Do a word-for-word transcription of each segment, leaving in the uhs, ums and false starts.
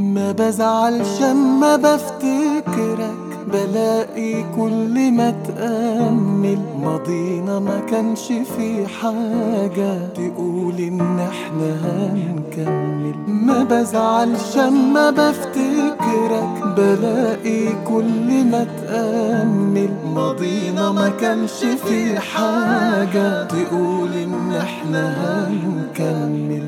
ما بزعلش اما بفتكرك، بلاقي كل ما تأمل ماضينا ما كانش في حاجة تقول ان احنا هنكمل. ما بزعلش اما بفتكرك، بلاقي كل ما تأمل ماضينا ما كانش في حاجة تقول ان احنا هنكمل.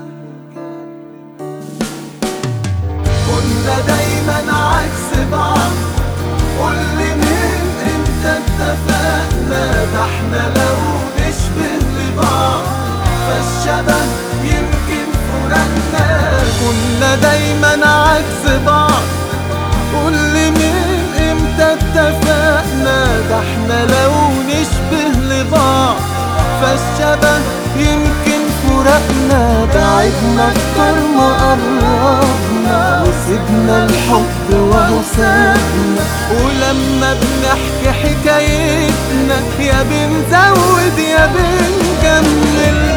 كنا دايما عكس بعض، قولي من امتى اتفقنا؟ ده احنا لو نشبه لبعض فالشبه يمكن فراقنا. كنا دايما عكس بعض، قولي من امتى اتفقنا؟ ده احنا لو نشبه لبعض فالشبه يمكن فراقنا. بعدنا اكتر ما قربنا، وسيبنا الحب وهو سابنا. ولما بنحكي حكايتنا يا بنزود يا بنكمل.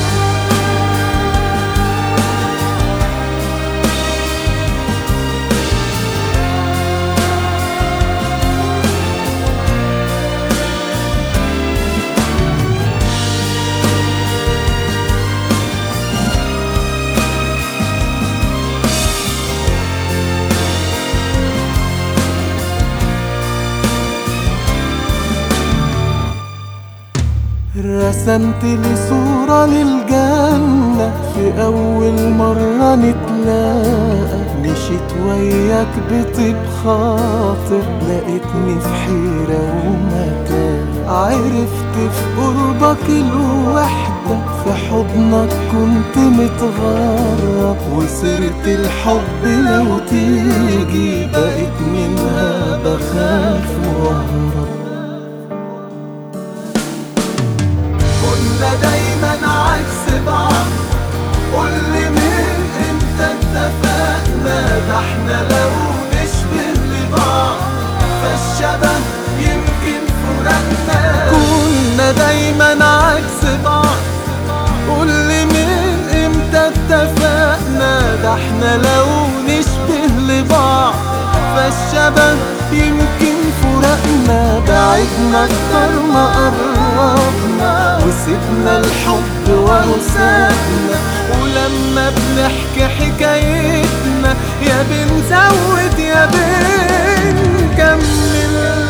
رسمت لي صورة للجنة في أول مرة نتلاقى. مشيت وياك بطيب خاطر، لقيتني في حيرة ومكان. عرفت في قربك الوحدة، في حضنك كنت متغرب. وسيرة الحب لو تيجي بقيت منها بخاف واهرب. كنا دايما عكس بعض، قولي من امتى اتفقنا؟ ده احنا لو نشبه لبعض فالشبه يمكن فراقنا. كنا دايما عكس بعض، قولي من امتى اتفقنا؟ ده احنا لو نشبه لبعض فالشبه يمكن فراقنا. بعدنا اكتر ما قربنا، وسيبنا الحب وهو سابنا. ولما بنحكي حكايتنا يا بنزود يا بنكمل.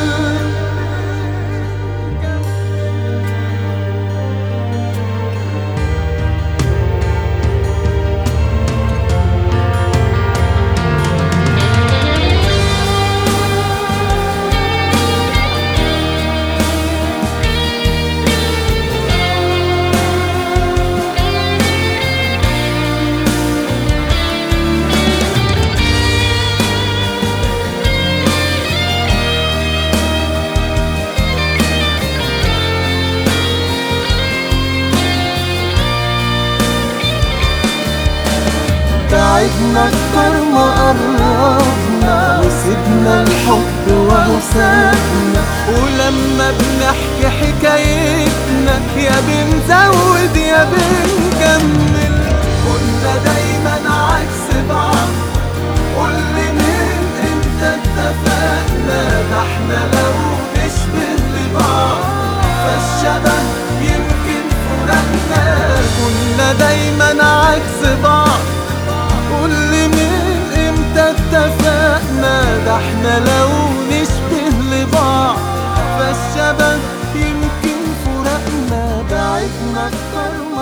بعدنا اكتر ما قربنا، وسيبنا الحب وهو سابنا. ولما بنحكي حكايتنا يا بنزود يا بنكمل. كنا دايما عكس بعض، قولي من امتى اتفقنا؟ ده احنا لو نشبه لبعض فالشبه يمكن فراقنا. كنا دايما عكس بعض، قولي من امتى اتفقنا؟ ده احنا لو نشبه لبعض فالشبه يمكن فراقنا. بعدنا اكتر